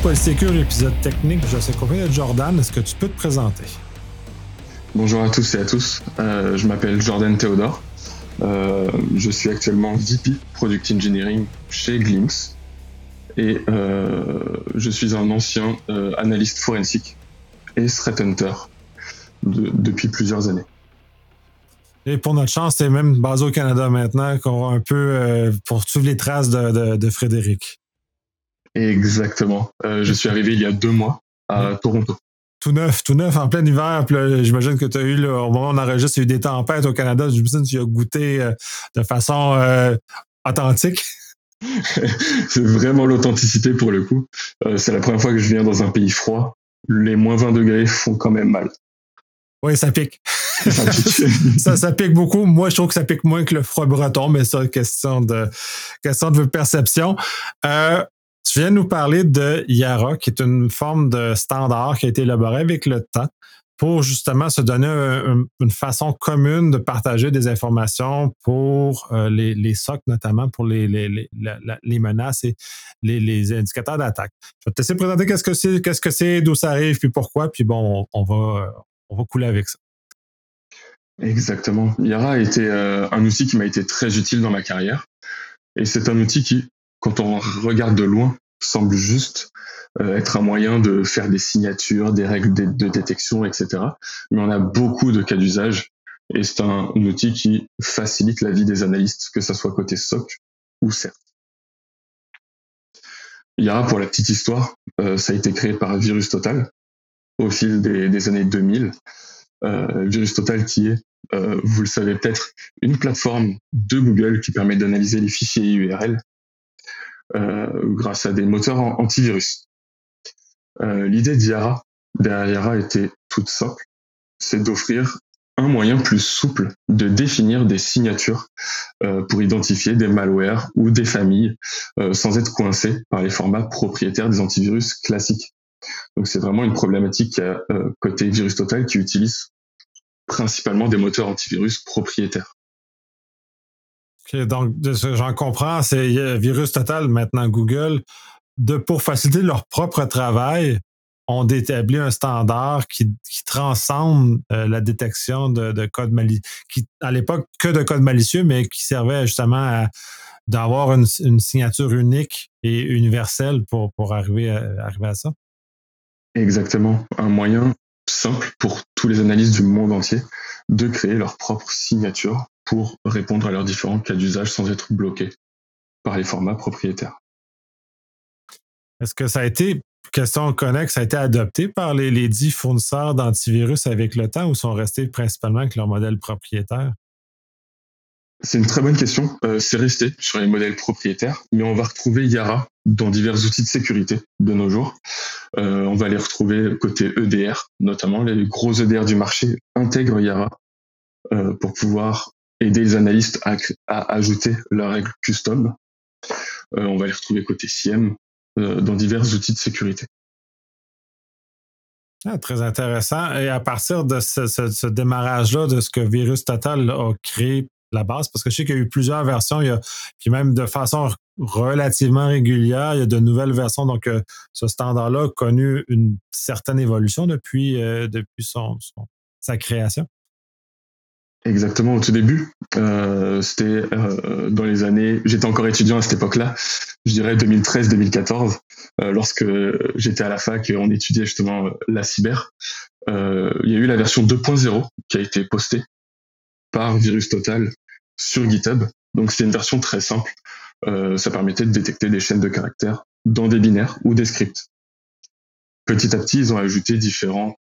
Polysécure, épisode technique. Je suis accompagné de Jordan. Est-ce que tu peux te présenter? Bonjour à tous et à tous. Je m'appelle Jordan Théodore. Je suis actuellement VP Product Engineering chez Glimpse et je suis un ancien analyste forensique et threat hunter depuis plusieurs années. Et pour notre chance, c'est même basé au Canada maintenant, qu'on va un peu pour suivre les traces de Frédéric. Exactement. Je suis arrivé il y a 2 mois à Toronto. Tout neuf, en plein hiver. Puis là, j'imagine que tu as eu, là, au moment où on enregistre, il y a eu des tempêtes au Canada. J'imagine que tu as goûté de façon authentique. C'est vraiment l'authenticité pour le coup. C'est la première fois que je viens dans un pays froid. Les moins 20 degrés font quand même mal. Oui, ça pique. ça pique beaucoup. Moi, je trouve que ça pique moins que le froid breton, mais c'est question de perception. Tu viens de nous parler de Yara, qui est une forme de standard qui a été élaboré avec le temps pour justement se donner une façon commune de partager des informations pour les SOC, notamment pour les menaces et les indicateurs d'attaque. Je vais te laisser présenter qu'est-ce que c'est, d'où ça arrive, puis pourquoi, puis bon, on va couler avec ça. Exactement. Yara a été un outil qui m'a été très utile dans ma carrière. Et c'est un outil qui, quand on regarde de loin, semble juste être un moyen de faire des signatures, des règles de détection, etc. Mais on a beaucoup de cas d'usage. Et c'est un outil qui facilite la vie des analystes, que ce soit côté SOC ou CERT. Yara, pour la petite histoire, ça a été créé par VirusTotal au fil des années 2000. VirusTotal qui est, vous le savez peut-être, une plateforme de Google qui permet d'analyser les fichiers URL grâce à des moteurs antivirus. L'idée derrière Yara était toute simple, c'est d'offrir un moyen plus souple de définir des signatures pour identifier des malwares ou des familles sans être coincé par les formats propriétaires des antivirus classiques. Donc c'est vraiment une problématique côté VirusTotal qui utilise principalement des moteurs antivirus propriétaires. Okay, donc, de ce que j'en comprends, c'est VirusTotal, maintenant Google, pour faciliter leur propre travail, ont établi un standard qui transcende la détection de code malicieux, qui à l'époque que de code malicieux, mais qui servait justement d'avoir une signature unique et universelle pour arriver à ça. Exactement. Un moyen simple pour tous les analystes du monde entier de créer leur propre signature pour répondre à leurs différents cas d'usage sans être bloqués par les formats propriétaires. Est-ce que ça a été, question connexe, ça a été adopté par les 10 fournisseurs d'antivirus avec le temps ou sont restés principalement avec leur modèle propriétaire? C'est une très bonne question. C'est resté sur les modèles propriétaires, mais on va retrouver Yara dans divers outils de sécurité de nos jours. On va les retrouver côté EDR, notamment les gros EDR du marché intègrent Yara pour pouvoir aider les analystes à ajouter leurs règles custom. On va les retrouver côté SIEM dans divers outils de sécurité. Ah, très intéressant. Et à partir de ce démarrage-là, de ce que VirusTotal a créé la base, parce que je sais qu'il y a eu plusieurs versions, puis même de façon relativement régulière, il y a de nouvelles versions. Donc, ce standard-là a connu une certaine évolution depuis sa création. Exactement, au tout début, c'était dans les années... J'étais encore étudiant à cette époque-là, je dirais 2013-2014, lorsque j'étais à la fac et on étudiait justement la cyber. Il y a eu la version 2.0 qui a été postée par VirusTotal sur GitHub. Donc c'était une version très simple. Ça permettait de détecter des chaînes de caractères dans des binaires ou des scripts. Petit à petit, ils ont ajouté différentes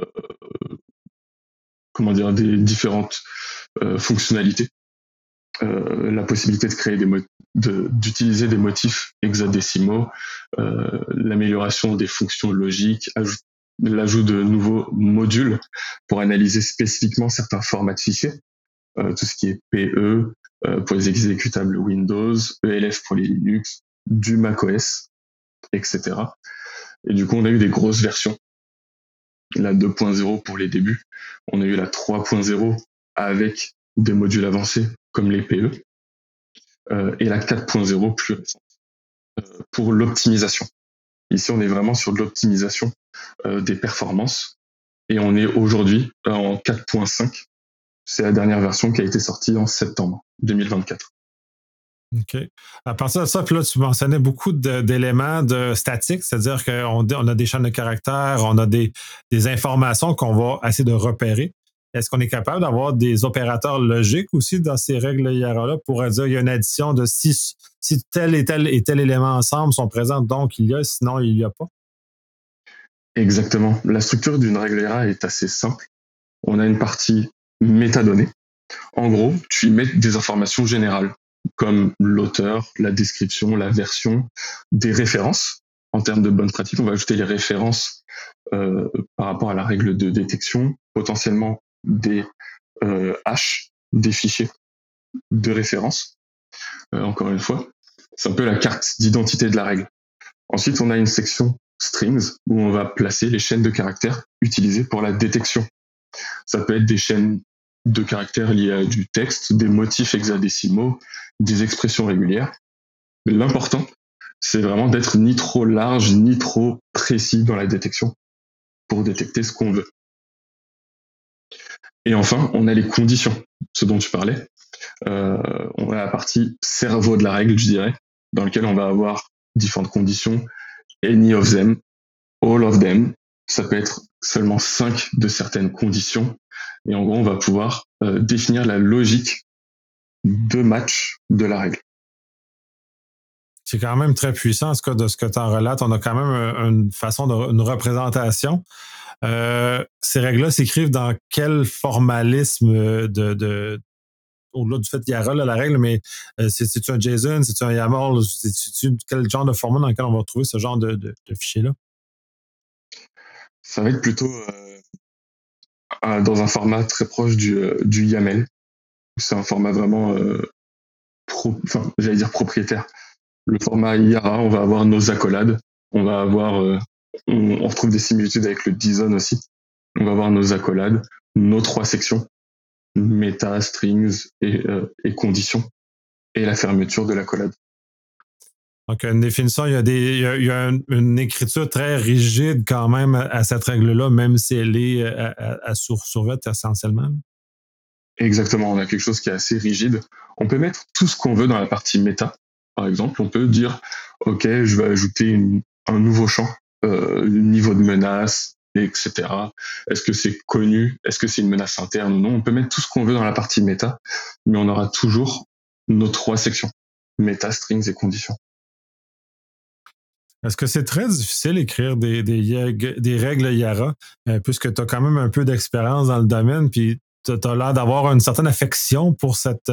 fonctionnalités. La possibilité de créer d'utiliser des motifs hexadécimaux, l'amélioration des fonctions logiques, l'ajout de nouveaux modules pour analyser spécifiquement certains formats de fichiers, tout ce qui est PE pour les exécutables Windows, ELF pour les Linux, du macOS, etc. Et du coup, on a eu des grosses versions. La 2.0 pour les débuts. On a eu la 3.0 avec des modules avancés comme les PE. Et la 4.0 plus récente pour l'optimisation. Ici, on est vraiment sur de l'optimisation des performances. Et on est aujourd'hui en 4.5. C'est la dernière version qui a été sortie en septembre 2024. OK. À partir de ça, puis là, tu mentionnais beaucoup d'éléments de statiques, c'est-à-dire qu'on a des chaînes de caractères, on a des informations qu'on va essayer de repérer. Est-ce qu'on est capable d'avoir des opérateurs logiques aussi dans ces règles IARA-là pour dire qu'il y a une addition de si tel et tel élément ensemble sont présents, donc il y a, sinon il n'y a pas? Exactement. La structure d'une règle IARA est assez simple. On a une partie métadonnées. En gros, tu y mets des informations générales, comme l'auteur, la description, la version, des références. En termes de bonnes pratiques, on va ajouter les références par rapport à la règle de détection, potentiellement des hash, des fichiers de référence. Encore une fois, c'est un peu la carte d'identité de la règle. Ensuite, on a une section strings où on va placer les chaînes de caractères utilisées pour la détection. Ça peut être des chaînes de caractères liées à du texte, des motifs hexadécimaux, des expressions régulières. Mais l'important, c'est vraiment d'être ni trop large, ni trop précis dans la détection pour détecter ce qu'on veut. Et enfin, on a les conditions, ce dont tu parlais. On a la partie cerveau de la règle, je dirais, dans lequel on va avoir différentes conditions, any of them, all of them. Ça peut être seulement 5 de certaines conditions. Et en gros, on va pouvoir définir la logique de match de la règle. C'est quand même très puissant, en tout cas, de ce que tu en relates. On a quand même une façon une représentation. Ces règles-là s'écrivent dans quel formalisme au-delà du fait qu'il y a la règle, mais c'est-tu un JSON, c'est-tu un YAML, c'est-tu quel genre de format dans lequel on va trouver ce genre de fichier-là? Ça va être plutôt dans un format très proche du YAML. C'est un format vraiment j'allais dire propriétaire. Le format IARA, on va avoir nos accolades, on va avoir, on retrouve des similitudes avec le JSON aussi. On va avoir nos accolades, nos 3 sections, méta, strings et conditions, et la fermeture de l'accolade. Donc, une définition, il y a une écriture très rigide quand même à cette règle-là, même si elle est à survêt essentiellement. Exactement, on a quelque chose qui est assez rigide. On peut mettre tout ce qu'on veut dans la partie méta. Par exemple, on peut dire, OK, je vais ajouter un nouveau champ, niveau de menace, etc. Est-ce que c'est connu? Est-ce que c'est une menace interne ou non? On peut mettre tout ce qu'on veut dans la partie méta, mais on aura toujours nos 3 sections, méta, strings et conditions. Est-ce que c'est très difficile d'écrire des règles IARA, puisque tu as quand même un peu d'expérience dans le domaine, puis tu as l'air d'avoir une certaine affection pour cette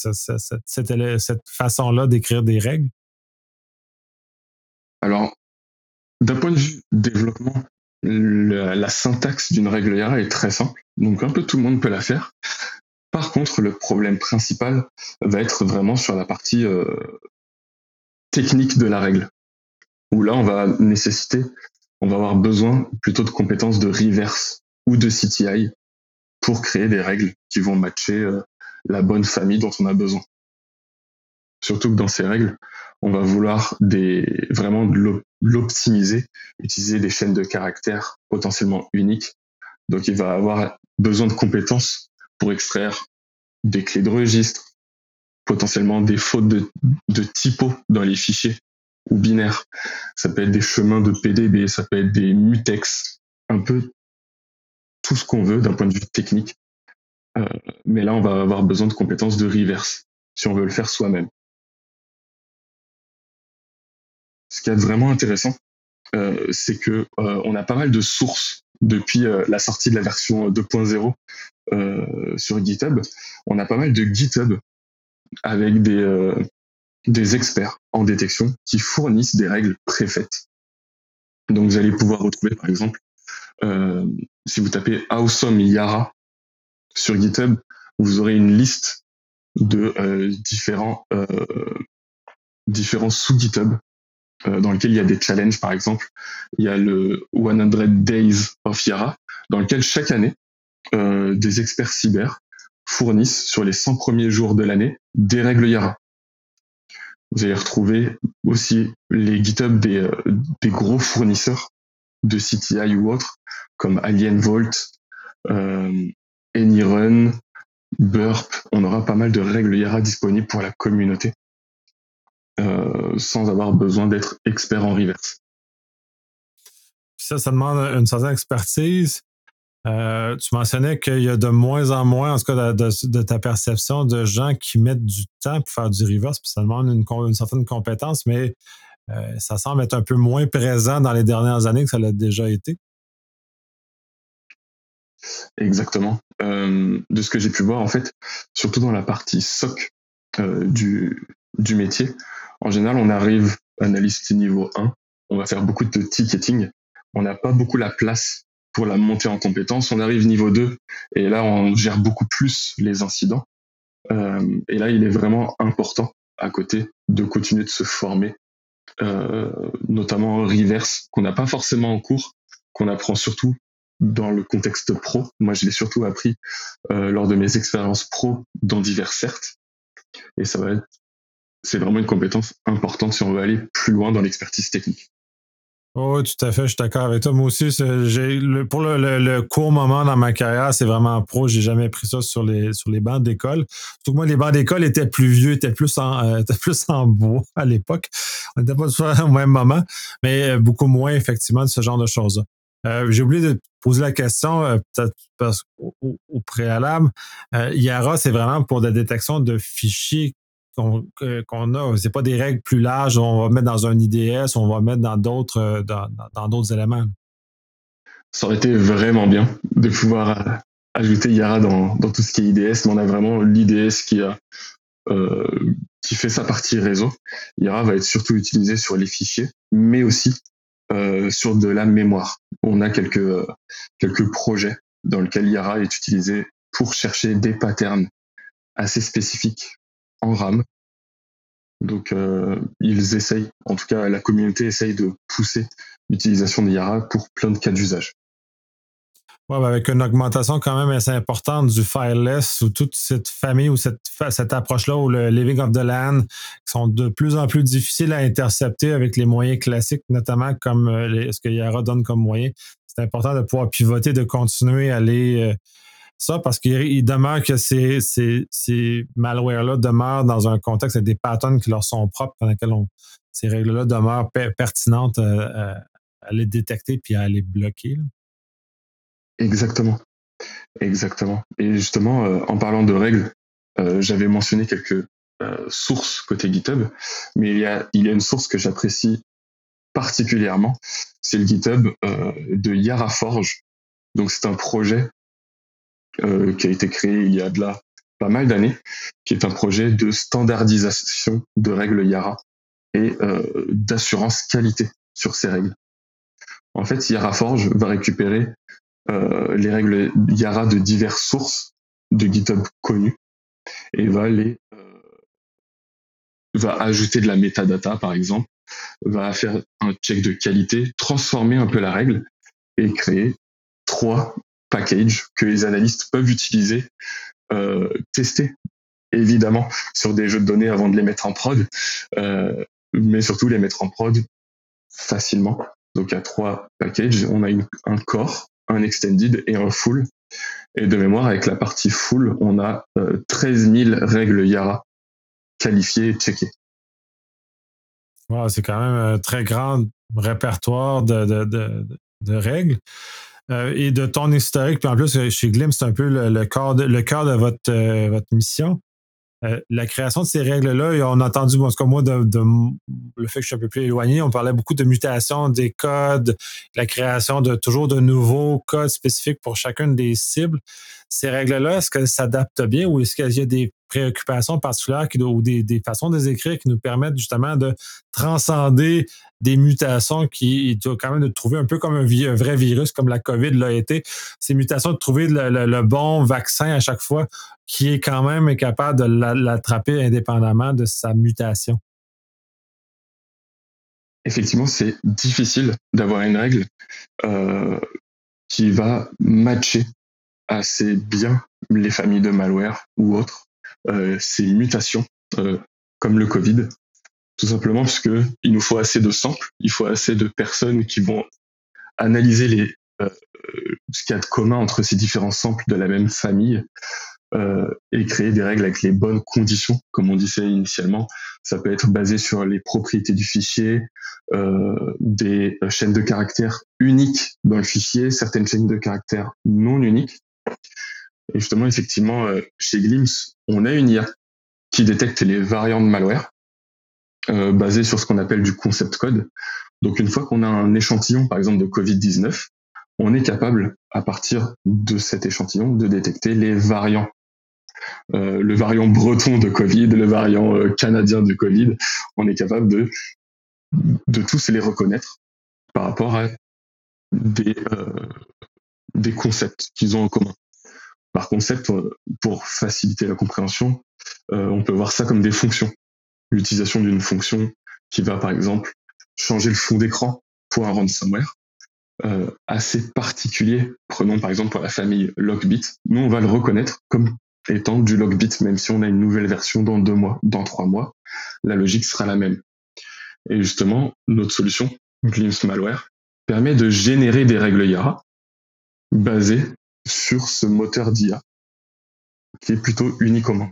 façon-là d'écrire des règles? Alors, d'un point de vue développement, la syntaxe d'une règle IARA est très simple, donc un peu tout le monde peut la faire. Par contre, le problème principal va être vraiment sur la partie technique de la règle, où là, on va avoir besoin plutôt de compétences de reverse ou de CTI pour créer des règles qui vont matcher la bonne famille dont on a besoin. Surtout que dans ces règles, on va vouloir vraiment l'optimiser, utiliser des chaînes de caractères potentiellement uniques. Donc il va avoir besoin de compétences pour extraire des clés de registre, potentiellement des fautes de typo dans les fichiers ou binaires. Ça peut être des chemins de PDB, ça peut être des mutex, un peu tout ce qu'on veut d'un point de vue technique. Mais là, on va avoir besoin de compétences de reverse si on veut le faire soi-même. Ce qui est vraiment intéressant, c'est que on a pas mal de sources depuis la sortie de la version 2.0 sur GitHub. On a pas mal de GitHub avec des experts en détection qui fournissent des règles préfaites. Donc vous allez pouvoir retrouver par exemple, si vous tapez Awesome Yara sur GitHub, vous aurez une liste de différents sous-GitHub dans lequel il y a des challenges par exemple. Il y a le 100 Days of Yara, dans lequel chaque année, des experts cyber fournissent sur les 100 premiers jours de l'année des règles Yara. vous allez retrouver aussi les GitHub des gros fournisseurs de CTI ou autres, comme Alien Vault, AnyRun, Burp. On aura pas mal de règles Yara disponibles pour la communauté, sans avoir besoin d'être expert en reverse. Puis ça demande une certaine expertise. Tu mentionnais qu'il y a de moins en moins, en tout cas de ta perception, de gens qui mettent du temps pour faire du reverse, puis ça demande une certaine compétence, mais ça semble être un peu moins présent dans les dernières années que ça l'a déjà été. Exactement. De ce que j'ai pu voir, en fait, surtout dans la partie SOC du métier, en général, on arrive analyste niveau 1, on va faire beaucoup de ticketing, on n'a pas beaucoup la place pour la montée en compétence. On arrive niveau 2 et là, on gère beaucoup plus les incidents. Et là, il est vraiment important à côté de continuer de se former, notamment en reverse, qu'on n'a pas forcément en cours, qu'on apprend surtout dans le contexte pro. Moi, je l'ai surtout appris lors de mes expériences pro dans divers certes. Et c'est vraiment une compétence importante si on veut aller plus loin dans l'expertise technique. Oh, oui, tout à fait, je suis d'accord avec toi. Moi aussi, pour le court moment dans ma carrière, c'est vraiment pro. J'ai jamais pris ça sur les bancs d'école. Surtout que moi, les bancs d'école étaient plus vieux, étaient plus en bois à l'époque. On n'était pas au même moment, mais beaucoup moins, effectivement, de ce genre de choses-là. J'ai oublié de poser la question, peut-être parce qu'au préalable. Yara, c'est vraiment pour la détection de fichiers qu'on a. C'est pas des règles plus larges, on va mettre dans un IDS, on va mettre dans d'autres éléments. Ça aurait été vraiment bien de pouvoir ajouter Yara dans tout ce qui est IDS, mais on a vraiment l'IDS qui fait sa partie réseau. Yara va être surtout utilisé sur les fichiers, mais aussi sur de la mémoire. On a quelques projets dans lesquels Yara est utilisé pour chercher des patterns assez spécifiques en RAM. Donc ils essayent, en tout cas la communauté essaye de pousser l'utilisation de Yara pour plein de cas d'usage. Ouais, ben avec une augmentation quand même assez importante du fileless ou toute cette famille ou cette approche-là ou le living of the land qui sont de plus en plus difficiles à intercepter avec les moyens classiques, notamment comme ce que Yara donne comme moyen. C'est important de pouvoir pivoter, de continuer à aller ça parce qu'il demeure que ces malwares-là demeurent dans un contexte avec des patterns qui leur sont propres, dans lesquels ces règles-là demeurent pertinentes à les détecter puis à les bloquer. Là. Exactement. Et justement, en parlant de règles, j'avais mentionné quelques sources côté GitHub, mais il y a une source que j'apprécie particulièrement, c'est le GitHub de YaraForge. Donc c'est un projet qui a été créé il y a de là pas mal d'années, qui est un projet de standardisation de règles Yara et d'assurance qualité sur ces règles. En fait, YaraForge va récupérer les règles Yara de diverses sources de GitHub connues et va ajouter de la metadata par exemple, va faire un check de qualité, transformer un peu la règle et créer 3 packages que les analystes peuvent utiliser, tester évidemment sur des jeux de données avant de les mettre en prod, mais surtout les mettre en prod facilement. Donc il y a 3 packages, on a un core, un extended et un full. Et de mémoire, avec la partie full, on a 13 000 règles Yara qualifiées et checkées. Wow, c'est quand même un très grand répertoire de règles. Et de ton historique, puis en plus, chez Glim, c'est un peu le cœur de votre mission. La création de ces règles-là, on a entendu, en tout cas moi, le fait que je suis un peu plus éloigné, on parlait beaucoup de mutation des codes, la création de toujours de nouveaux codes spécifiques pour chacune des cibles. Ces règles-là, est-ce qu'elles s'adaptent bien ou est-ce qu'il y a des préoccupations particulières ou des façons de les écrire qui nous permettent justement de transcender des mutations qui doivent quand même de trouver un peu comme un vrai virus, comme la COVID l'a été, ces mutations de trouver le bon vaccin à chaque fois qui est quand même capable de l'attraper indépendamment de sa mutation. Effectivement, c'est difficile d'avoir une règle qui va matcher assez bien les familles de malware ou autres, ces mutations comme le Covid. Tout simplement parce que il nous faut assez de samples, il faut assez de personnes qui vont analyser ce qu'il y a de commun entre ces différents samples de la même famille et créer des règles avec les bonnes conditions, comme on disait initialement. Ça peut être basé sur les propriétés du fichier, des chaînes de caractères uniques dans le fichier, certaines chaînes de caractères non uniques. Et justement, effectivement, chez Glimpse, on a une IA qui détecte les variants de malware basés sur ce qu'on appelle du concept code. Donc une fois qu'on a un échantillon, par exemple de Covid-19, on est capable, à partir de cet échantillon, de détecter les variants. Le variant breton de Covid, le variant canadien de Covid, on est capable de tous les reconnaître par rapport à des concepts qu'ils ont en commun. Par concept, pour faciliter la compréhension, on peut voir ça comme des fonctions. L'utilisation d'une fonction qui va, par exemple, changer le fond d'écran pour un ransomware assez particulier. Prenons par exemple pour la famille Lockbit. Nous, on va le reconnaître comme étant du Lockbit, même si on a une nouvelle version dans 2 mois, dans 3 mois, la logique sera la même. Et justement, notre solution, Glimpse Malware, permet de générer des règles Yara basées sur ce moteur d'IA qui est plutôt unique au monde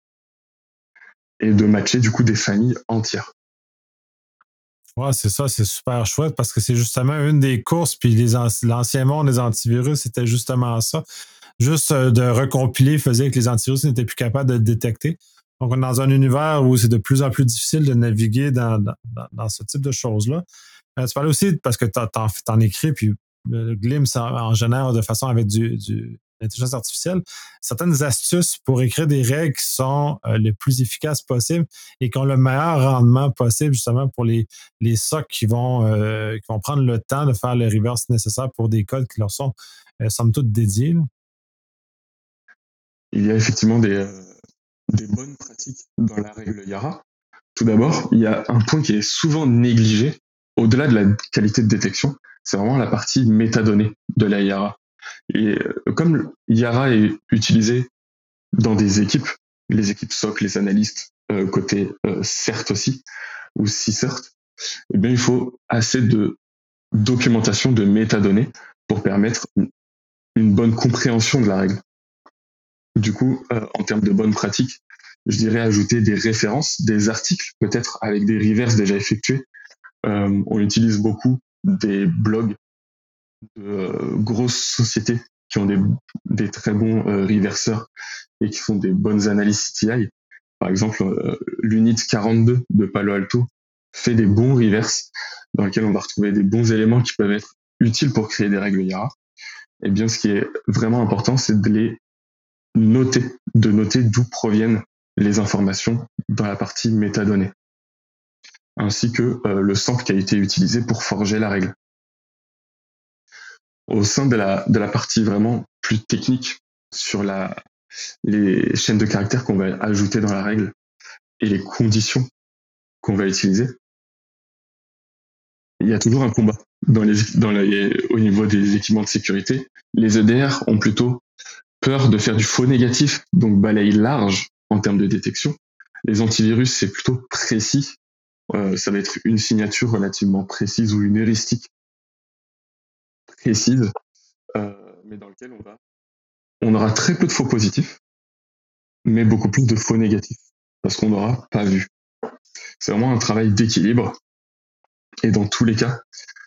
et de matcher du coup des familles entières. Ouais, c'est ça, c'est super chouette parce que c'est justement une des courses, puis l'ancien monde des antivirus, c'était justement ça. Juste de recompiler faisait que les antivirus n'étaient plus capables de le détecter. Donc, on est dans un univers où c'est de plus en plus difficile de naviguer dans ce type de choses-là. Tu parlais aussi, parce que t'en écris, puis le Glimpse en génère de façon avec l'intelligence artificielle, certaines astuces pour écrire des règles qui sont les plus efficaces possibles et qui ont le meilleur rendement possible justement pour les SOC qui vont prendre le temps de faire le reverse nécessaire pour des codes qui leur sont somme toute dédiés. Là. Il y a effectivement des bonnes pratiques dans la règle Yara. Tout d'abord, il y a un point qui est souvent négligé, au-delà de la qualité de détection, c'est vraiment la partie métadonnées de la Yara. Et comme Yara est utilisé dans des équipes, les équipes SOC, les analystes, côté CERT aussi, ou CSERT, eh bien, il faut assez de documentation de métadonnées pour permettre une bonne compréhension de la règle. Du coup, en termes de bonnes pratiques, je dirais ajouter des références, des articles, peut-être avec des reverses déjà effectués. On utilise beaucoup des blogs de grosses sociétés qui ont des très bons reverseurs et qui font des bonnes analyses CTI. Par exemple, l'Unit 42 de Palo Alto fait des bons reverses dans lesquels on va retrouver des bons éléments qui peuvent être utiles pour créer des règles Yara. Et bien, ce qui est vraiment important, c'est de les noter d'où proviennent les informations dans la partie métadonnées, ainsi que le sample qui a été utilisé pour forger la règle. Au sein de la partie vraiment plus technique sur les chaînes de caractères qu'on va ajouter dans la règle et les conditions qu'on va utiliser, il y a toujours un combat au niveau des équipements de sécurité. Les EDR ont plutôt peur de faire du faux négatif, donc balaye large en termes de détection. Les antivirus, c'est plutôt précis. Ça va être une signature relativement précise ou une heuristique précise, mais dans lequel on aura très peu de faux positifs, mais beaucoup plus de faux négatifs, parce qu'on n'aura pas vu. C'est vraiment un travail d'équilibre, et dans tous les cas,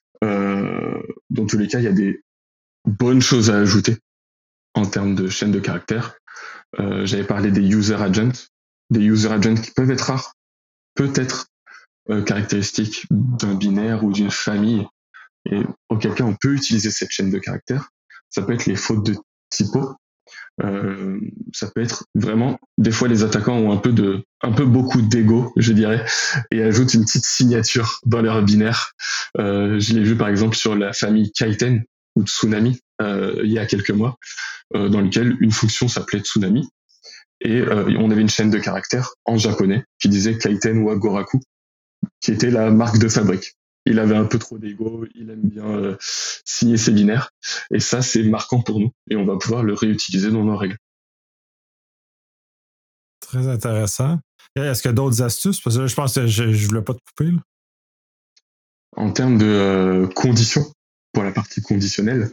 il y a des bonnes choses à ajouter en termes de chaîne de caractères. J'avais parlé des user agents qui peuvent être rares, peut-être caractéristiques d'un binaire ou d'une famille, et auquel cas on peut utiliser cette chaîne de caractères. Ça peut être les fautes de typo, ça peut être vraiment, des fois les attaquants ont un peu beaucoup d'ego, je dirais, et ajoutent une petite signature dans leur binaire. Je l'ai vu par exemple sur la famille Kaiten ou Tsunami il y a quelques mois, dans lequel une fonction s'appelait Tsunami, et on avait une chaîne de caractères en japonais qui disait Kaiten wa Goraku, qui était la marque de fabrique. Il avait un peu trop d'ego, il aime bien signer ses binaires, et ça c'est marquant pour nous, et on va pouvoir le réutiliser dans nos règles. Très intéressant. Est-ce qu'il y a d'autres astuces? Parce que là, je pense que je ne voulais pas te couper. Là. En termes de conditions, pour la partie conditionnelle,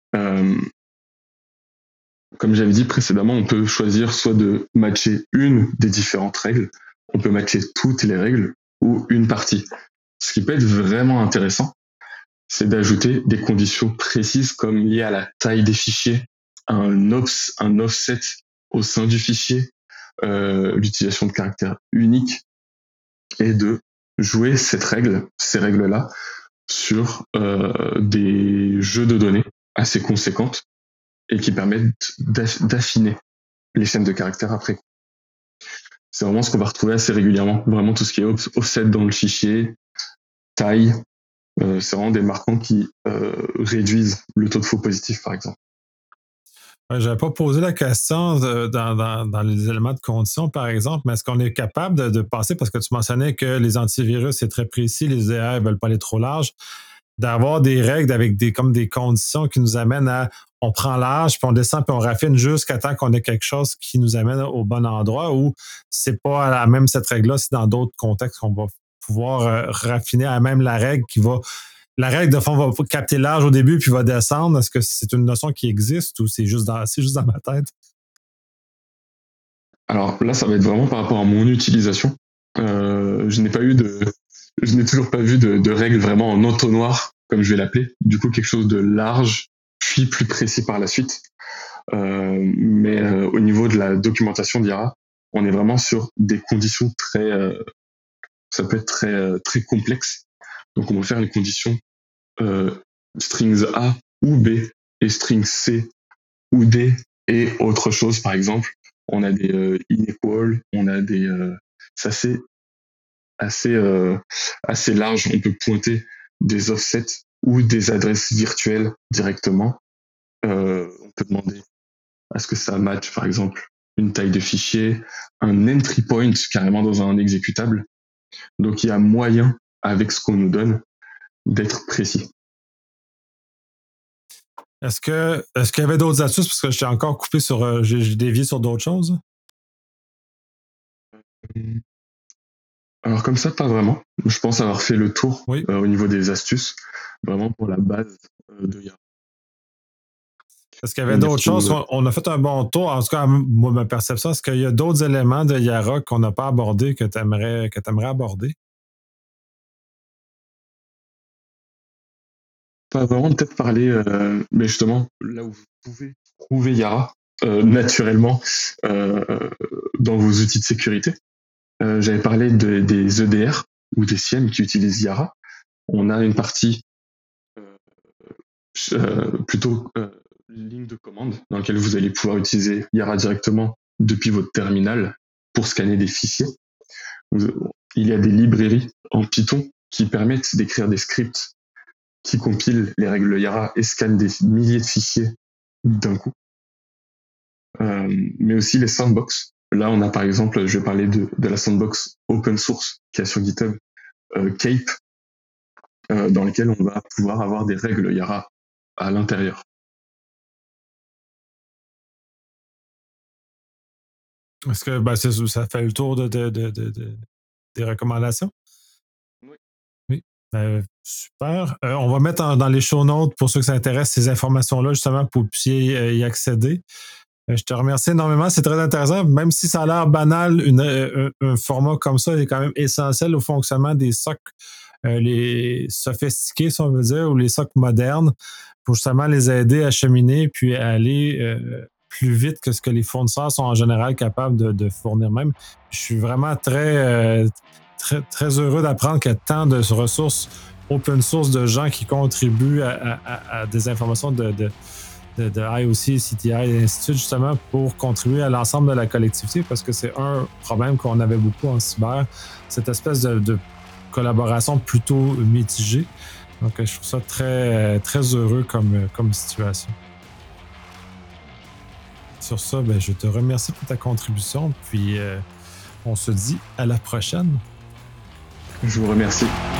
comme j'avais dit précédemment, on peut choisir soit de matcher une des différentes règles, on peut matcher toutes les règles ou une partie. Ce qui peut être vraiment intéressant, c'est d'ajouter des conditions précises comme liées à la taille des fichiers, un offset au sein du fichier, l'utilisation de caractères uniques, et de jouer ces règles-là, sur des jeux de données assez conséquentes et qui permettent d'affiner les chaînes de caractères après. C'est vraiment ce qu'on va retrouver assez régulièrement. Vraiment tout ce qui est offset dans le fichier, taille, c'est vraiment des marquants qui réduisent le taux de faux positif, par exemple. Je n'avais pas posé la question dans les éléments de condition, par exemple, mais est-ce qu'on est capable de passer, parce que tu mentionnais que les antivirus, c'est très précis, les EDR ne veulent pas aller trop large, d'avoir des règles avec comme des conditions qui nous amènent à on prend large, puis on descend, puis on raffine jusqu'à temps qu'on ait quelque chose qui nous amène au bon endroit, ou c'est pas à même cette règle-là, c'est dans d'autres contextes qu'on va pouvoir raffiner à même la règle qui va... La règle, de fond, va capter large au début puis va descendre. Est-ce que c'est une notion qui existe ou c'est juste dans ma tête? Alors là, ça va être vraiment par rapport à mon utilisation. Je n'ai toujours pas vu de règle vraiment en entonnoir, comme je vais l'appeler. Du coup, quelque chose de large, puis plus précis par la suite. Mais au niveau de la documentation d'IARA, on est vraiment sur des conditions ça peut être très complexe. Donc, on va faire les conditions strings A ou B et strings C ou D et autre chose, par exemple. On a des inequal, on a des... c'est assez large. On peut pointer des offsets ou des adresses virtuelles directement. On peut demander à ce que ça matche, par exemple, une taille de fichier, un entry point carrément dans un exécutable. Donc, il y a moyen, avec ce qu'on nous donne, d'être précis. Est-ce qu'il y avait d'autres astuces? Parce que je t'ai encore coupé sur... j'ai dévié sur d'autres choses. Alors comme ça, pas vraiment. Je pense avoir fait le tour au niveau des astuces, vraiment pour la base de Yara. Est-ce qu'il y avait d'autres choses? On a fait un bon tour. En tout cas, moi, ma perception, est-ce qu'il y a d'autres éléments de Yara qu'on n'a pas abordés que tu aimerais aborder? Pas vraiment, peut-être parler, mais justement, là où vous pouvez trouver Yara naturellement dans vos outils de sécurité. J'avais parlé des EDR ou des SIEM qui utilisent Yara. On a une partie plutôt ligne de commande dans laquelle vous allez pouvoir utiliser Yara directement depuis votre terminal pour scanner des fichiers. Il y a des librairies en Python qui permettent d'écrire des scripts qui compilent les règles Yara et scannent des milliers de fichiers d'un coup. Mais aussi les sandbox. Là, on a par exemple, je vais parler de la sandbox open source qui est sur GitHub, Cape, dans laquelle on va pouvoir avoir des règles Yara à l'intérieur. Est-ce que ça fait le tour des recommandations? Oui. Super. On va mettre dans les show notes, pour ceux que ça intéresse, ces informations-là, justement, pour que vous puissiez y accéder. Je te remercie énormément. C'est très intéressant. Même si ça a l'air banal, un format comme ça est quand même essentiel au fonctionnement des SOC, les sophistiqués, si on veut dire, ou les SOC modernes, pour justement les aider à cheminer puis à aller plus vite que ce que les fournisseurs sont en général capables de fournir même. Je suis vraiment très, très heureux d'apprendre qu'il y a tant de ressources open source de gens qui contribuent à des informations de IOC, CTI et ainsi de suite, justement pour contribuer à l'ensemble de la collectivité, parce que c'est un problème qu'on avait beaucoup en cyber, cette espèce de collaboration plutôt mitigée. Donc, je trouve ça très, très heureux comme situation. Sur ça, je te remercie pour ta contribution, puis on se dit à la prochaine. Je vous remercie.